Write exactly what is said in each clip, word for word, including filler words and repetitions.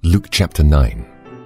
Luke chapter nine.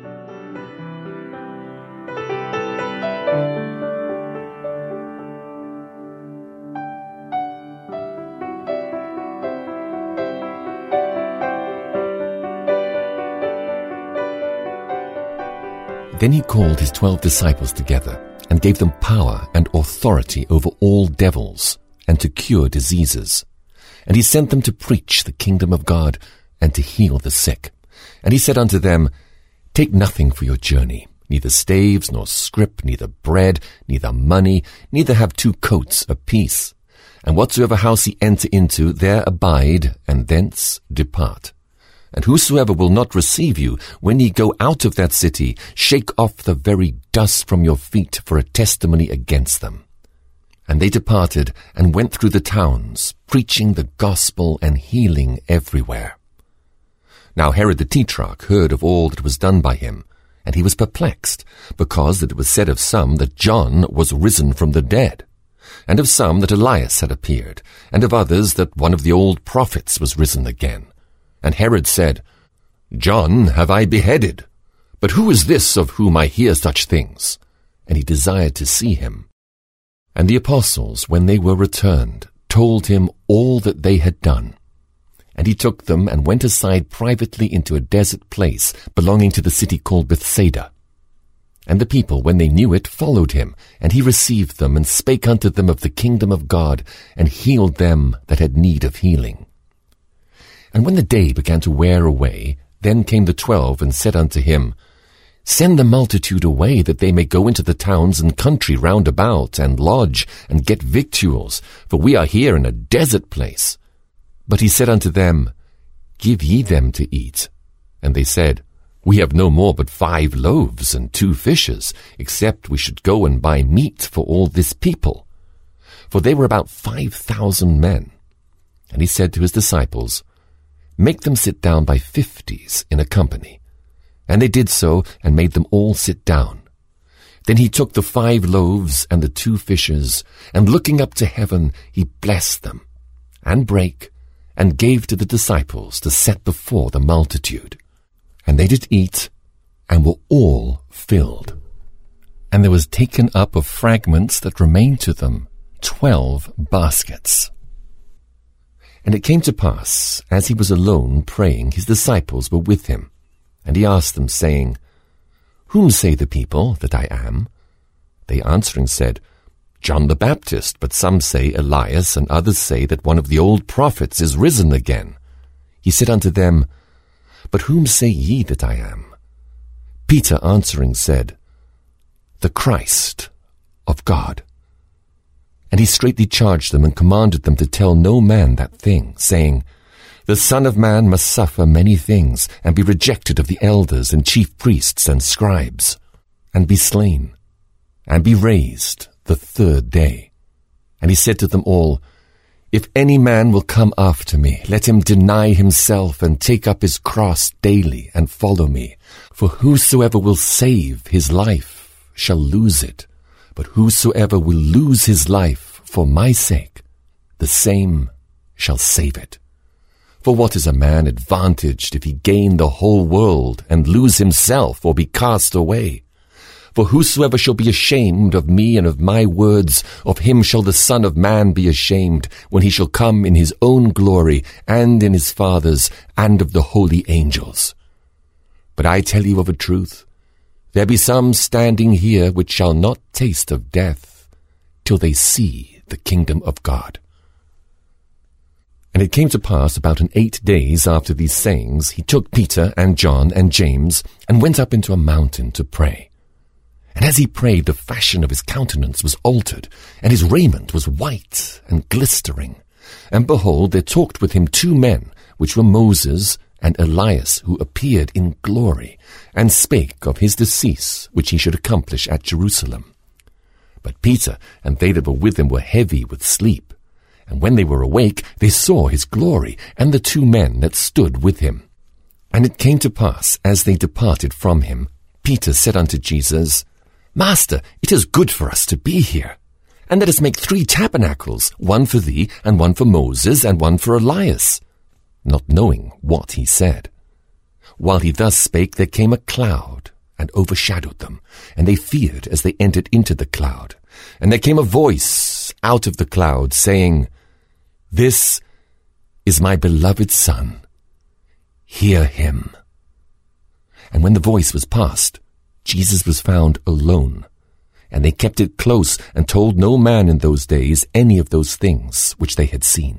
Then he called his twelve disciples together and gave them power and authority over all devils and to cure diseases. And he sent them to preach the kingdom of God and to heal the sick. And he said unto them, Take nothing for your journey, neither staves, nor scrip, neither bread, neither money, neither have two coats apiece. And whatsoever house ye enter into, there abide, and thence depart. And whosoever will not receive you, when ye go out of that city, shake off the very dust from your feet for a testimony against them. And they departed, and went through the towns, preaching the gospel and healing everywhere. Now Herod the Tetrarch heard of all that was done by him, and he was perplexed, because that it was said of some that John was risen from the dead, and of some that Elias had appeared, and of others that one of the old prophets was risen again. And Herod said, John have I beheaded, but who is this of whom I hear such things? And he desired to see him. And the apostles, when they were returned, told him all that they had done. And he took them and went aside privately into a desert place belonging to the city called Bethsaida. And the people, when they knew it, followed him, and he received them and spake unto them of the kingdom of God, and healed them that had need of healing. And when the day began to wear away, then came the twelve and said unto him, Send the multitude away, that they may go into the towns and country round about, and lodge, and get victuals, for we are here in a desert place. But he said unto them, Give ye them to eat. And they said, We have no more but five loaves and two fishes, except we should go and buy meat for all this people. For they were about five thousand men. And he said to his disciples, Make them sit down by fifties in a company. And they did so, and made them all sit down. Then he took the five loaves and the two fishes, and looking up to heaven, he blessed them, and brake, and gave to the disciples to set before the multitude. And they did eat, and were all filled. And there was taken up of fragments that remained to them twelve baskets. And it came to pass, as he was alone praying, his disciples were with him. And he asked them, saying, Whom say the people that I am? They answering said, John the Baptist, but some say Elias, and others say that one of the old prophets is risen again. He said unto them, But whom say ye that I am? Peter answering said, The Christ of God. And he straitly charged them and commanded them to tell no man that thing, saying, The Son of Man must suffer many things, and be rejected of the elders and chief priests and scribes, and be slain, and be raised the third day. And he said to them all, If any man will come after me, let him deny himself, and take up his cross daily, and follow me. For whosoever will save his life shall lose it, but whosoever will lose his life for my sake, the same shall save it. For what is a man advantaged if he gain the whole world, and lose himself, or be cast away? For whosoever shall be ashamed of me and of my words, of him shall the Son of Man be ashamed, when he shall come in his own glory, and in his Father's, and of the holy angels. But I tell you of a truth, there be some standing here which shall not taste of death, till they see the kingdom of God. And it came to pass about an eight days after these sayings, he took Peter and John and James, and went up into a mountain to pray. And as he prayed, the fashion of his countenance was altered, and his raiment was white and glistering. And behold, there talked with him two men, which were Moses and Elias, who appeared in glory, and spake of his decease, which he should accomplish at Jerusalem. But Peter and they that were with him were heavy with sleep. And when they were awake, they saw his glory, and the two men that stood with him. And it came to pass, as they departed from him, Peter said unto Jesus, Master, it is good for us to be here. And let us make three tabernacles, one for thee, and one for Moses, and one for Elias, not knowing what he said. while he thus spake, there came a cloud, and overshadowed them, and they feared as they entered into the cloud. And there came a voice out of the cloud, saying, This is my beloved Son. Hear him. And when the voice was past, Jesus was found alone. And they kept it close, and told no man in those days any of those things which they had seen.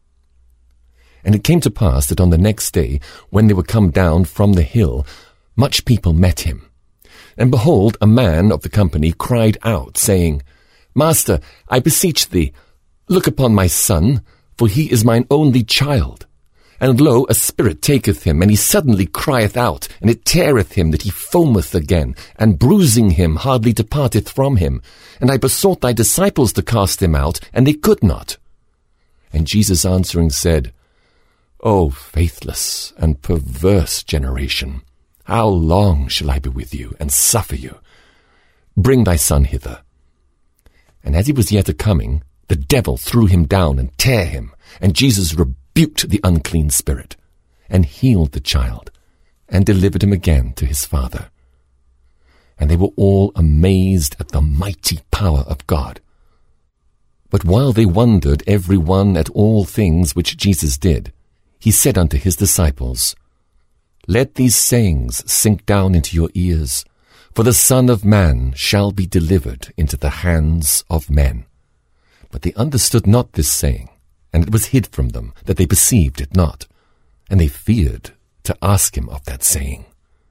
And it came to pass that on the next day, when they were come down from the hill, much people met him. And behold, a man of the company cried out, saying, Master, I beseech thee, look upon my son, for he is mine only child. And lo, a spirit taketh him, and he suddenly crieth out, and it teareth him that he foameth again, and bruising him hardly departeth from him. And I besought thy disciples to cast him out, and they could not. And Jesus answering said, O faithless and perverse generation, how long shall I be with you, and suffer you? Bring thy son hither. And as he was yet a-coming, the devil threw him down, and tare him, and Jesus rebuked rebuked the unclean spirit, and healed the child, and delivered him again to his father. And they were all amazed at the mighty power of God. But while they wondered every one at all things which Jesus did, he said unto his disciples, Let these sayings sink down into your ears, for the Son of Man shall be delivered into the hands of men. But they understood not this saying, and it was hid from them, that they perceived it not, and they feared to ask him of that saying.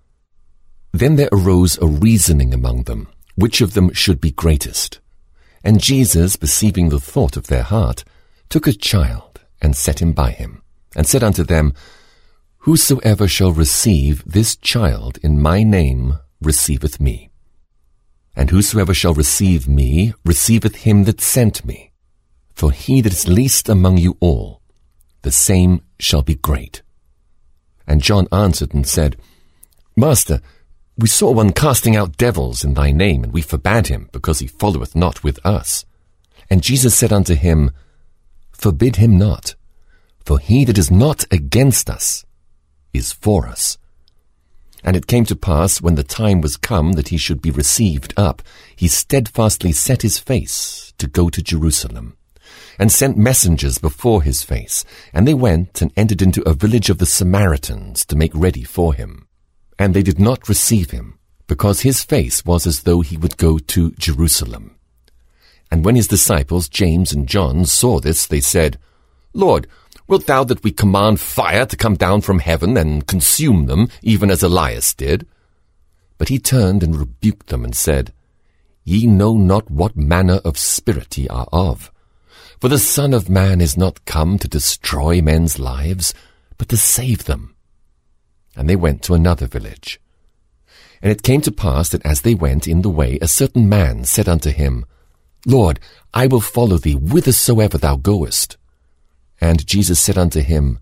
Then there arose a reasoning among them, which of them should be greatest. And Jesus, perceiving the thought of their heart, took a child, and set him by him, and said unto them, Whosoever shall receive this child in my name receiveth me. And whosoever shall receive me receiveth him that sent me. For he that is least among you all, the same shall be great. And John answered and said, Master, we saw one casting out devils in thy name, and we forbade him, because he followeth not with us. And Jesus said unto him, Forbid him not, for he that is not against us is for us. And it came to pass, when the time was come that he should be received up, he steadfastly set his face to go to Jerusalem, and sent messengers before his face. And they went and entered into a village of the Samaritans to make ready for him. And they did not receive him, because his face was as though he would go to Jerusalem. And when his disciples, James and John, saw this, they said, Lord, wilt thou that we command fire to come down from heaven and consume them, even as Elias did? But he turned and rebuked them and said, Ye know not what manner of spirit ye are of. For the Son of Man is not come to destroy men's lives, but to save them. And they went to another village. And it came to pass that as they went in the way, a certain man said unto him, Lord, I will follow thee whithersoever thou goest. And Jesus said unto him,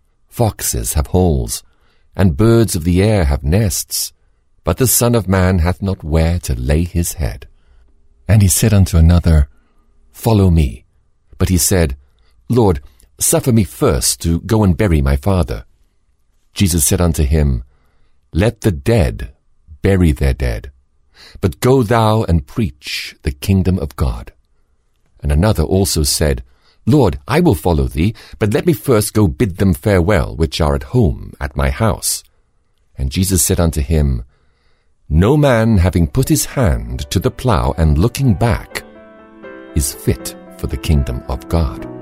Foxes have holes, and birds of the air have nests, but the Son of Man hath not where to lay his head. And he said unto another, Follow me. But he said, Lord, suffer me first to go and bury my father. Jesus said unto him, Let the dead bury their dead, but go thou and preach the kingdom of God. And another also said, Lord, I will follow thee, but let me first go bid them farewell, which are at home at my house. And Jesus said unto him, No man having put his hand to the plough and looking back is fit for the kingdom of God.